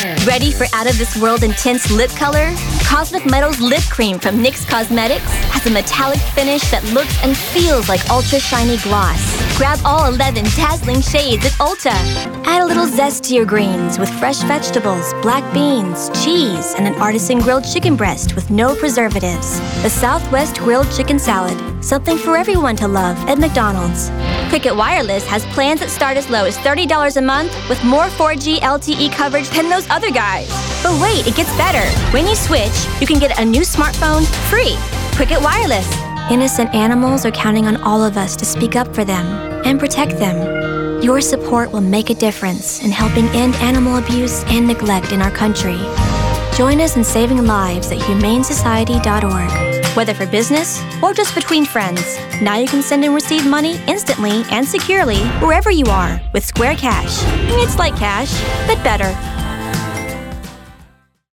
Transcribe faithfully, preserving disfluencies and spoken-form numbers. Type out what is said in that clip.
Ready for out-of-this-world intense lip color? Cosmic Metals Lip Cream from NYX Cosmetics has a metallic finish that looks and feels like ultra-shiny gloss. Grab all eleven dazzling shades at Ulta. Add a little zest to your greens with fresh vegetables, black beans, cheese, and an artisan grilled chicken breast with no preservatives. The Southwest Grilled Chicken Salad. Something for everyone to love at McDonald's. Cricket Wireless has plans that start as low as thirty dollars a month with more four G L T E coverage than those other guys. But wait, it gets better. When you switch, you can get a new smartphone free. Cricket Wireless. Innocent animals are counting on all of us to speak up for them and protect them. Your support will make a difference in helping end animal abuse and neglect in our country. Join us in saving lives at humane society dot org. Whether for business or just between friends, now you can send and receive money instantly and securely wherever you are with Square Cash. It's like cash, but better.